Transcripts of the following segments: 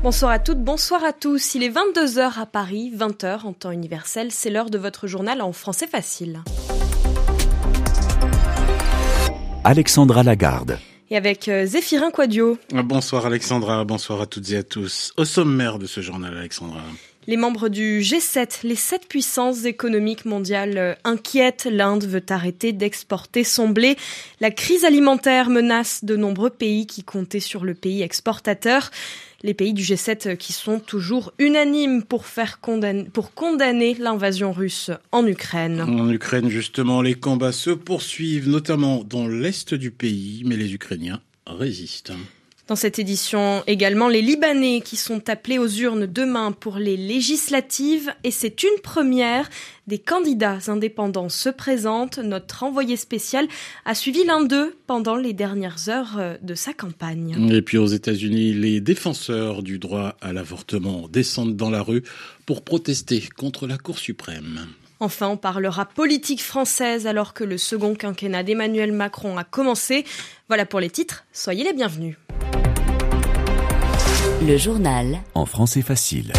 Bonsoir à toutes, bonsoir à tous. Il est 22h à Paris, 20h en temps universel. C'est l'heure de votre journal en français facile. Alexandra Lagarde. Et avec Zéphirin Quadio. Bonsoir Alexandra, bonsoir à toutes et à tous. Au sommaire de ce journal, Alexandra. Les membres du G7, les 7 puissances économiques mondiales inquiètent. L'Inde veut arrêter d'exporter son blé. La crise alimentaire menace de nombreux pays qui comptaient sur le pays exportateur. Les pays du G7 qui sont toujours unanimes pour condamner l'invasion russe en Ukraine. En Ukraine, justement, les combats se poursuivent, notamment dans l'est du pays, mais les Ukrainiens résistent. Dans cette édition également, les Libanais qui sont appelés aux urnes demain pour les législatives. Et c'est une première. Des candidats indépendants se présentent. Notre envoyé spécial a suivi l'un d'eux pendant les dernières heures de sa campagne. Et puis aux États-Unis, les défenseurs du droit à l'avortement descendent dans la rue pour protester contre la Cour suprême. Enfin, on parlera politique française alors que le second quinquennat d'Emmanuel Macron a commencé. Voilà pour les titres, soyez les bienvenus. Le journal en français facile.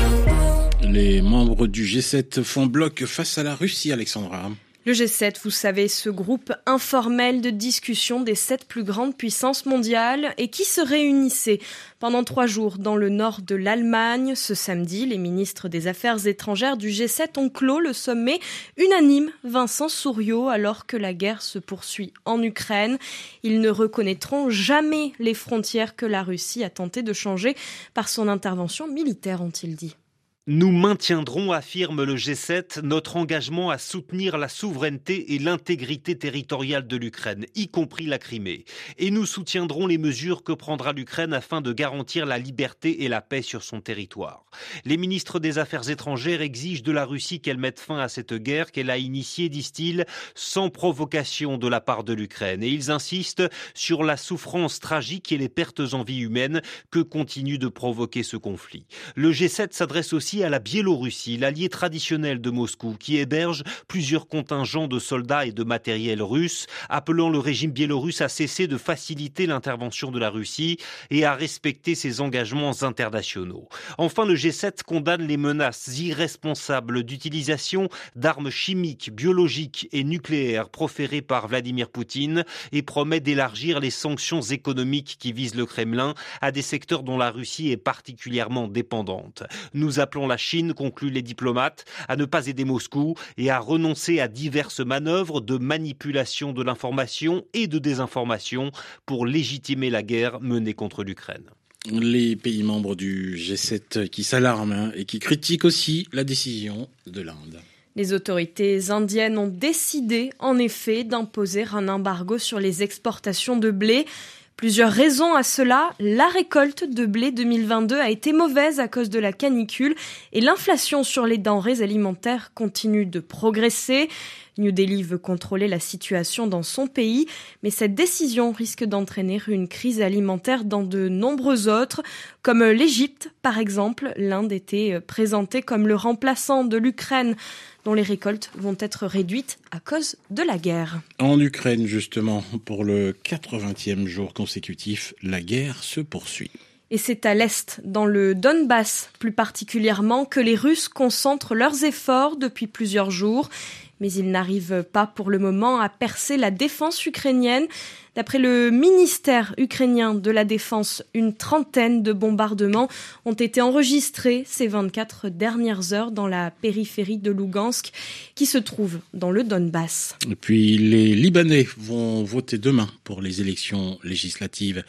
Les membres du G7 font bloc face à la Russie, Alexandra. Le G7, vous savez, ce groupe informel de discussion des 7 plus grandes puissances mondiales et qui se réunissait pendant 3 jours dans le nord de l'Allemagne. Ce samedi, les ministres des Affaires étrangères du G7 ont clos le sommet unanime Vincent Souriau alors que la guerre se poursuit en Ukraine. Ils ne reconnaîtront jamais les frontières que la Russie a tenté de changer par son intervention militaire, ont-ils dit. Nous maintiendrons, affirme le G7, notre engagement à soutenir la souveraineté et l'intégrité territoriale de l'Ukraine, y compris la Crimée. Et nous soutiendrons les mesures que prendra l'Ukraine afin de garantir la liberté et la paix sur son territoire. Les ministres des Affaires étrangères exigent de la Russie qu'elle mette fin à cette guerre qu'elle a initiée, disent-ils, sans provocation de la part de l'Ukraine. Et ils insistent sur la souffrance tragique et les pertes en vie humaine que continue de provoquer ce conflit. Le G7 s'adresse aussi à la Biélorussie, l'allié traditionnel de Moscou, qui héberge plusieurs contingents de soldats et de matériel russe, appelant le régime biélorusse à cesser de faciliter l'intervention de la Russie et à respecter ses engagements internationaux. Enfin, le G7 condamne les menaces irresponsables d'utilisation d'armes chimiques, biologiques et nucléaires proférées par Vladimir Poutine et promet d'élargir les sanctions économiques qui visent le Kremlin à des secteurs dont la Russie est particulièrement dépendante. Nous appelons la Chine, concluent les diplomates, à ne pas aider Moscou et à renoncer à diverses manœuvres de manipulation de l'information et de désinformation pour légitimer la guerre menée contre l'Ukraine. Les pays membres du G7 qui s'alarment et qui critiquent aussi la décision de l'Inde. Les autorités indiennes ont décidé, en effet, d'imposer un embargo sur les exportations de blé. Plusieurs raisons à cela. La récolte de blé 2022 a été mauvaise à cause de la canicule et l'inflation sur les denrées alimentaires continue de progresser. New Delhi veut contrôler la situation dans son pays, mais cette décision risque d'entraîner une crise alimentaire dans de nombreux autres, comme l'Égypte par exemple. L'Inde était présentée comme le remplaçant de l'Ukraine, dont les récoltes vont être réduites à cause de la guerre. En Ukraine, justement, pour le 80e jour consécutif, la guerre se poursuit. Et c'est à l'est, dans le Donbass plus particulièrement, que les Russes concentrent leurs efforts depuis plusieurs jours. Mais ils n'arrivent pas pour le moment à percer la défense ukrainienne. D'après le ministère ukrainien de la Défense, une trentaine de bombardements ont été enregistrés ces 24 dernières heures dans la périphérie de Lougansk, qui se trouve dans le Donbass. Et puis les Libanais vont voter demain pour les élections législatives.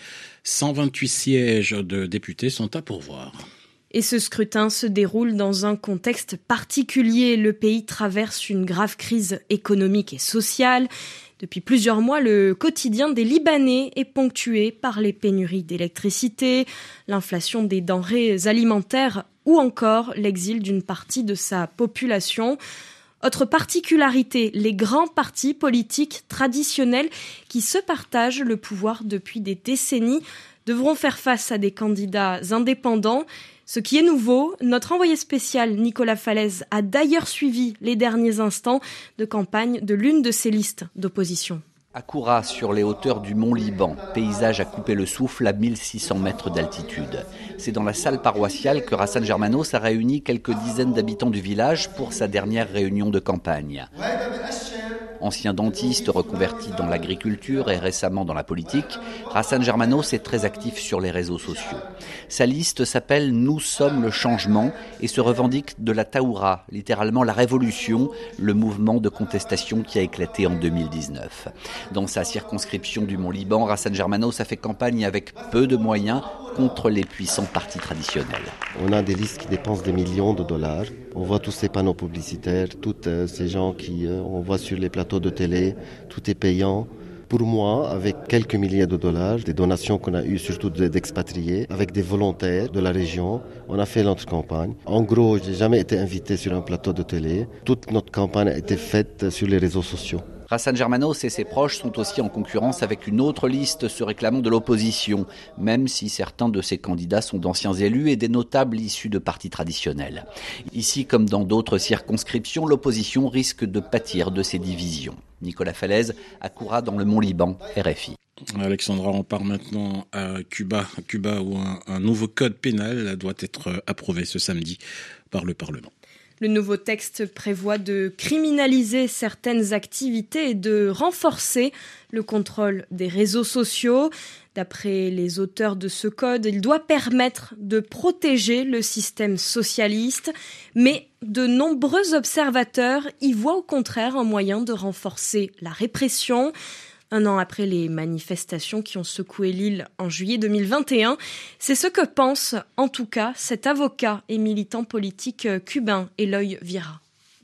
128 sièges de députés sont à pourvoir. Et ce scrutin se déroule dans un contexte particulier. Le pays traverse une grave crise économique et sociale. Depuis plusieurs mois, le quotidien des Libanais est ponctué par les pénuries d'électricité, l'inflation des denrées alimentaires ou encore l'exil d'une partie de sa population. Autre particularité, les grands partis politiques traditionnels qui se partagent le pouvoir depuis des décennies devront faire face à des candidats indépendants. Ce qui est nouveau, notre envoyé spécial Nicolas Falaise a d'ailleurs suivi les derniers instants de campagne de l'une de ces listes d'opposition. À Koura, sur les hauteurs du Mont Liban, paysage à couper le souffle à 1600 mètres d'altitude. C'est dans la salle paroissiale que Hassan Germanos a réuni quelques dizaines d'habitants du village pour sa dernière réunion de campagne. Ancien dentiste reconverti dans l'agriculture et récemment dans la politique, Hassan Germanos est très actif sur les réseaux sociaux. Sa liste s'appelle « Nous sommes le changement » et se revendique de la Taoura, littéralement la révolution, le mouvement de contestation qui a éclaté en 2019. Dans sa circonscription du Mont-Liban, Hassan Germanos a fait campagne avec peu de moyens contre les puissants partis traditionnels. On a des listes qui dépensent des millions de dollars. On voit tous ces panneaux publicitaires, tous ces gens on voit sur les plateaux de télé, tout est payant. Pour moi, avec quelques milliers de dollars, des donations qu'on a eues surtout d'expatriés, avec des volontaires de la région, on a fait notre campagne. En gros, je n'ai jamais été invité sur un plateau de télé. Toute notre campagne a été faite sur les réseaux sociaux. Hassan Germanos et ses proches sont aussi en concurrence avec une autre liste se réclamant de l'opposition, même si certains de ces candidats sont d'anciens élus et des notables issus de partis traditionnels. Ici, comme dans d'autres circonscriptions, l'opposition risque de pâtir de ces divisions. Nicolas Falaise, à Koura, dans le Mont-Liban, RFI. Alexandra, on part maintenant à Cuba. Cuba où un nouveau code pénal doit être approuvé ce samedi par le Parlement. Le nouveau texte prévoit de criminaliser certaines activités et de renforcer le contrôle des réseaux sociaux. D'après les auteurs de ce code, il doit permettre de protéger le système socialiste, mais de nombreux observateurs y voient au contraire un moyen de renforcer la répression. Un an après les manifestations qui ont secoué l'île en juillet 2021, c'est ce que pense en tout cas cet avocat et militant politique cubain, Eloy Viera.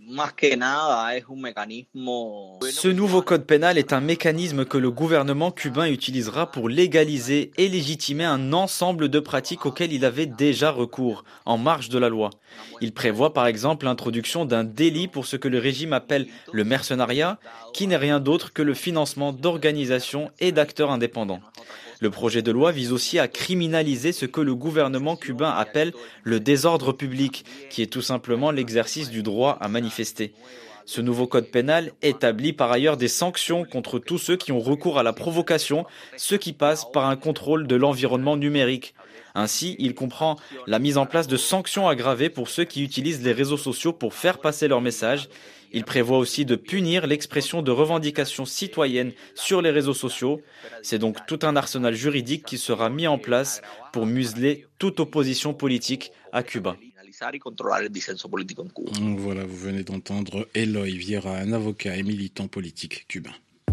Ce nouveau code pénal est un mécanisme que le gouvernement cubain utilisera pour légaliser et légitimer un ensemble de pratiques auxquelles il avait déjà recours, en marge de la loi. Il prévoit par exemple l'introduction d'un délit pour ce que le régime appelle le mercenariat, qui n'est rien d'autre que le financement d'organisations et d'acteurs indépendants. Le projet de loi vise aussi à criminaliser ce que le gouvernement cubain appelle le désordre public, qui est tout simplement l'exercice du droit à manifester. Ce nouveau code pénal établit par ailleurs des sanctions contre tous ceux qui ont recours à la provocation, ce qui passe par un contrôle de l'environnement numérique. Ainsi, il comprend la mise en place de sanctions aggravées pour ceux qui utilisent les réseaux sociaux pour faire passer leurs messages. Il prévoit aussi de punir l'expression de revendications citoyennes sur les réseaux sociaux. C'est donc tout un arsenal juridique qui sera mis en place pour museler toute opposition politique à Cuba. Voilà, vous venez d'entendre Eloy Viera, un avocat et militant politique cubain.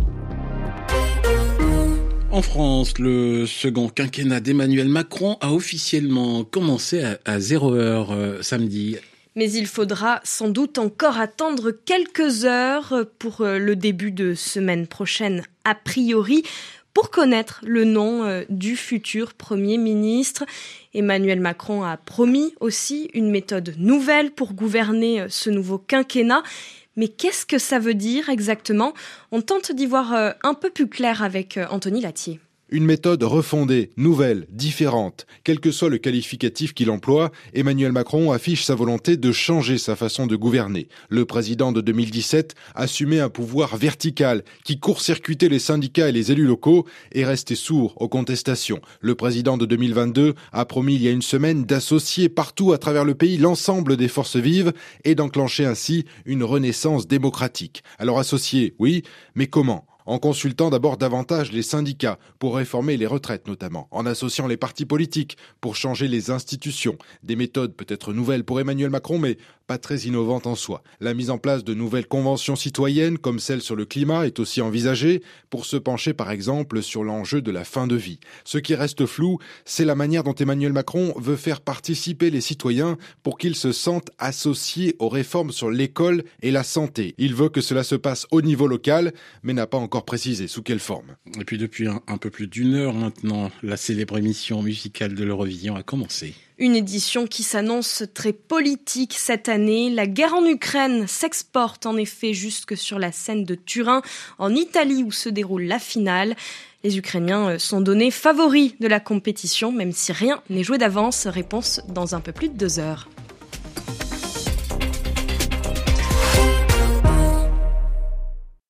En France, le second quinquennat d'Emmanuel Macron a officiellement commencé à 0h samedi. Mais il faudra sans doute encore attendre quelques heures pour le début de semaine prochaine, a priori, pour connaître le nom du futur Premier ministre. Emmanuel Macron a promis aussi une méthode nouvelle pour gouverner ce nouveau quinquennat. Mais qu'est-ce que ça veut dire exactement ? On tente d'y voir un peu plus clair avec Anthony Lattier. Une méthode refondée, nouvelle, différente. Quel que soit le qualificatif qu'il emploie, Emmanuel Macron affiche sa volonté de changer sa façon de gouverner. Le président de 2017 assumait un pouvoir vertical qui court-circuitait les syndicats et les élus locaux et restait sourd aux contestations. Le président de 2022 a promis il y a une semaine d'associer partout à travers le pays l'ensemble des forces vives et d'enclencher ainsi une renaissance démocratique. Alors associer, oui, mais comment ? En consultant d'abord davantage les syndicats pour réformer les retraites notamment, en associant les partis politiques pour changer les institutions. Des méthodes peut-être nouvelles pour Emmanuel Macron, mais pas très innovantes en soi. La mise en place de nouvelles conventions citoyennes, comme celle sur le climat, est aussi envisagée pour se pencher par exemple sur l'enjeu de la fin de vie. Ce qui reste flou, c'est la manière dont Emmanuel Macron veut faire participer les citoyens pour qu'ils se sentent associés aux réformes sur l'école et la santé. Il veut que cela se passe au niveau local, mais n'a pas encore précisé sous quelle forme. Et puis depuis un peu plus d'une heure maintenant, la célèbre émission musicale de l'Eurovision a commencé. Une édition qui s'annonce très politique cette année. La guerre en Ukraine s'exporte en effet jusque sur la scène de Turin, en Italie où se déroule la finale. Les Ukrainiens sont donnés favoris de la compétition, même si rien n'est joué d'avance. Réponse dans un peu plus de 2 heures.